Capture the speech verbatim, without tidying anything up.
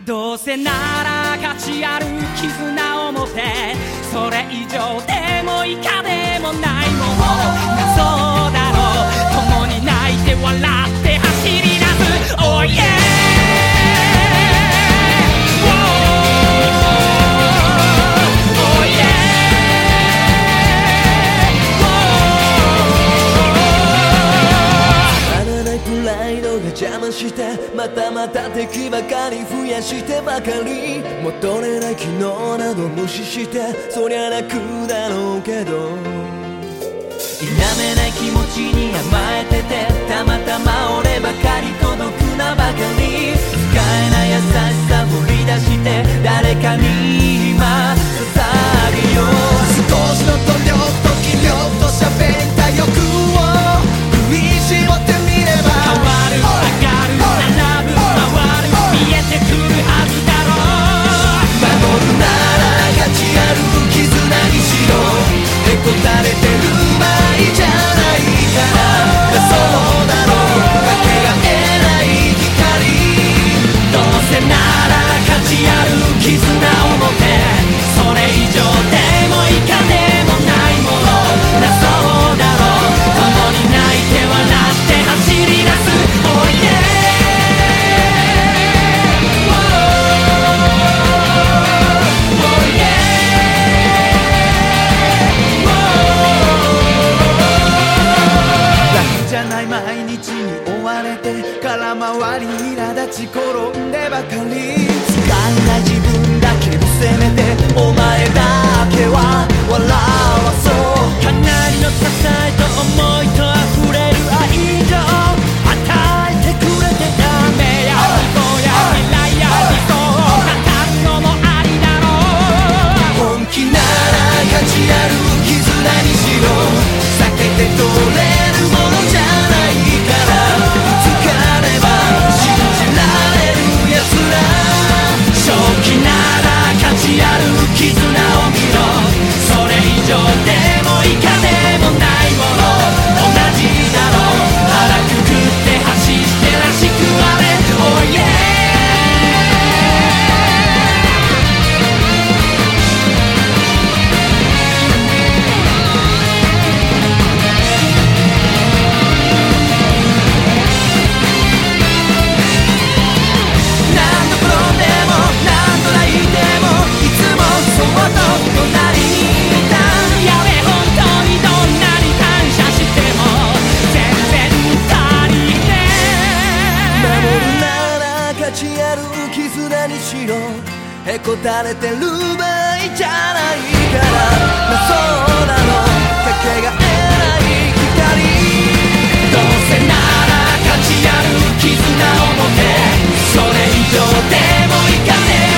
どうせなら価値ある絆を持ってそれ以上でも以下でもないものそうだろう共に泣いて笑って走り出す Oh yeah邪魔してまたまた敵ばかり増やしてばかり戻れない昨日など無視してそりゃ楽だろうけど否めない気持ちに甘えててたまたま俺ばかり孤独なばかり使えない優しさ掘り出して誰かに今捧げよう少しの努力と気力と喋った欲を振り絞ってみれば変わる上がる並ぶ回る見えてくるはずだろう守るなら価値ある絆にしろへこたれてる場合じゃないからそうだろうかけがえない光どうせなら価値ある絆を持ってそれ以上でも以下でもないものだそうだろう共に泣いて笑って走り出す Oh yeah毎日に追われて空回り苛立ち転んでばかり使えない自分だけを責めてお前だけは笑わそうかなりの支えと思いと溢れる愛情与えてくれてダメや希望や未来や理想を語るのもありだろう本気なら価値ある絆にしろ避けて通れるものじゃある絆を見ろそれ以上でも以下でもないもの同じだろう腹くくって走ってらしくあれ Oh yeah何度転んでも何度泣いてもいつもそっと隣にいたやべ本当にどんなに感謝しても全然足りねえ守るなら価値ある絆にしろへこたれてる場合じゃないからそうなのかけがえない光どうせなら価値ある絆を持てそれ以上でもいかねえ